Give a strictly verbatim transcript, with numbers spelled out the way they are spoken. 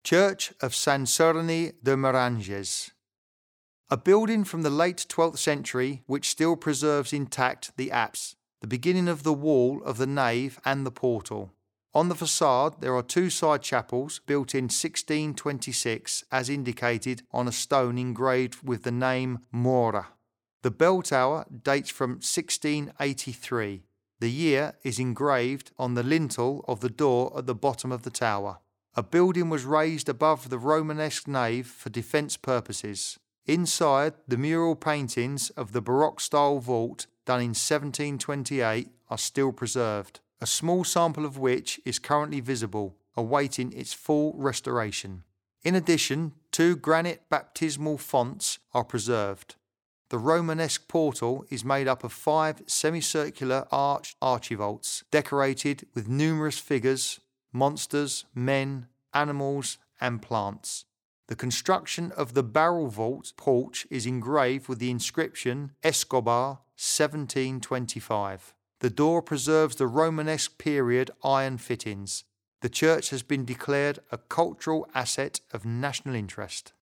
Church of San Serni de Meranges. A building from the late twelfth century which still preserves intact the apse, the beginning of the wall of the nave and the portal. On the facade there are two side chapels built in sixteen twenty-six as indicated on a stone engraved with the name Mora. The bell tower dates from sixteen eighty-three. The year is engraved on the lintel of the door at the bottom of the tower. A building was raised above the Romanesque nave for defence purposes. Inside, the mural paintings of the Baroque-style vault done in seventeen twenty-eight are still preserved, a small sample of which is currently visible, awaiting its full restoration. In addition, two granite baptismal fonts are preserved. The Romanesque portal is made up of five semicircular arched archivolts, decorated with numerous figures, monsters, men, animals, and plants. The construction of the barrel vault porch is engraved with the inscription Escobar seventeen twenty-five. The door preserves the Romanesque period iron fittings. The church has been declared a cultural asset of national interest.